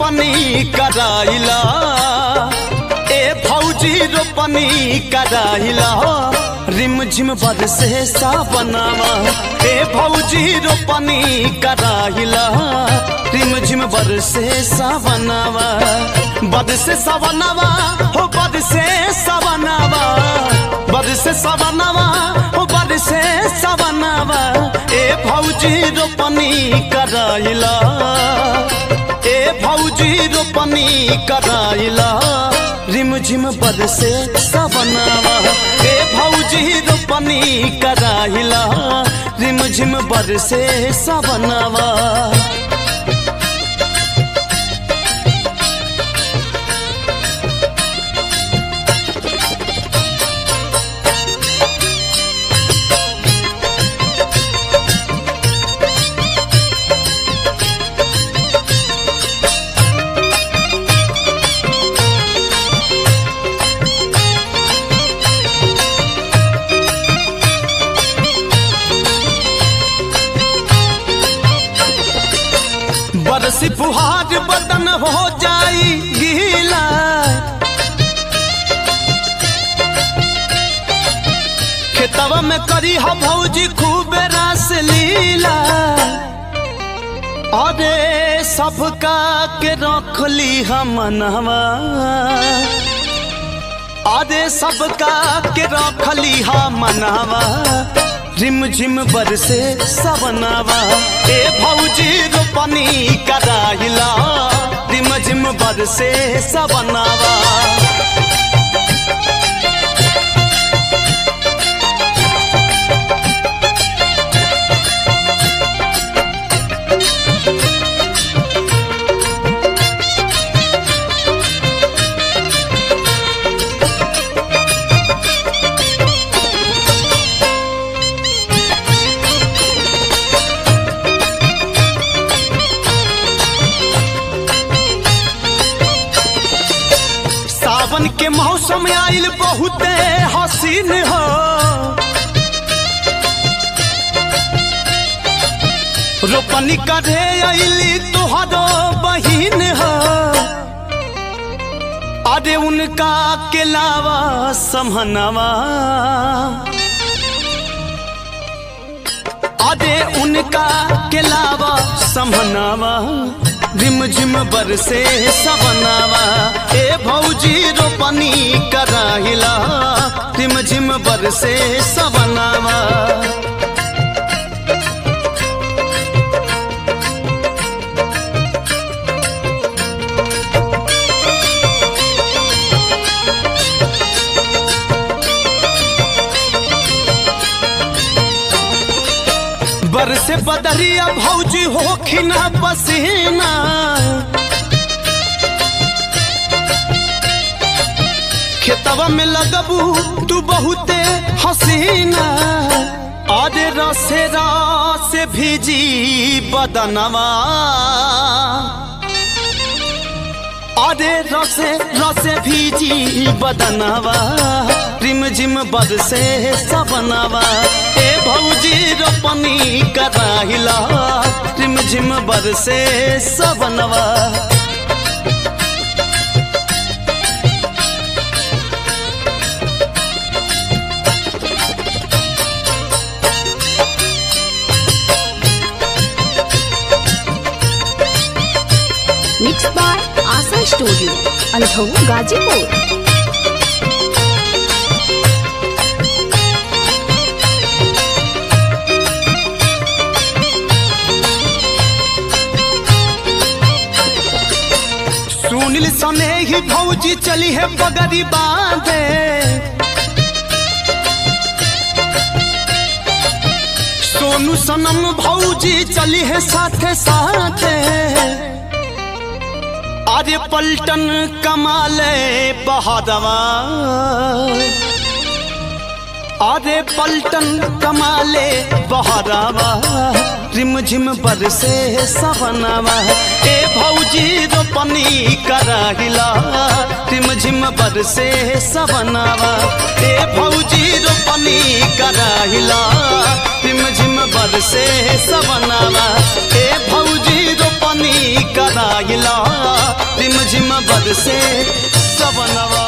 रोपनी कराइला ए भौजी रोपनी कराइला रिम झिम बरसे सावनावा ए भौजी रोपनी कराइला रिम झिम बरसे सावनावा बरसे सावनावा हो बरसे सावनावा बरसे सावनावा हो बरसे सावनावा ए भौजी रोपनी कराइला ए भौजी रोपनी कराइला रिम झिम बरसे सावनावा ए भौजी रोपनी कराइला रिम झिम बरसे सावनावा बरसी फुहार बदन हो जाई गीला खेतवा में करी हा भौजी खूब रस लीला अरे सबका के रखली हमनवा अरे सबका के रखली हमनवा रिम झिम बरसे सावनावा ए भौजी रोपनी कराइला रिम झिम बरसे सावनावा सावन के मौसम आइल बहुते हसीन हो रोपनी करे आइली तुहरो बहिन हो अरे उनका के लावा समहनवा अरे उनका के लावा समहनवा रिम झिम बरसे सावनावा ए भौजी रोपनी कराइला रिम झिम बरसे सावनावा बरसे बदरिया भौजी होखिना पसीना खेतवा में लगबू तू बहुते हसीना अरे रसे रसे भीजी बदनवा अरे रसे रसे भीजी बदनवा रिम झिम बरसे सावनावा ए भौजी रोपनी कराइला रिम झिम बरसे सावनावा mix by Asha studio Andhau Ghazipur. Sunil सने ही भौजी चली है पगड़ी बांधे सोनू सनम भौजी चली है साथे साथे अरे पलटन कमाले बहादवा अरे पलटन कमाले बहादवा रिम झिम बरसे सावनावा ए भौजी रोपनी कराइला रिम झिम बरसे सावनावा ए भौजी रोपनी कराइला रिम झिम बरसे सावनावा ए भौजी रोपनी कराइला बरसे सवनवा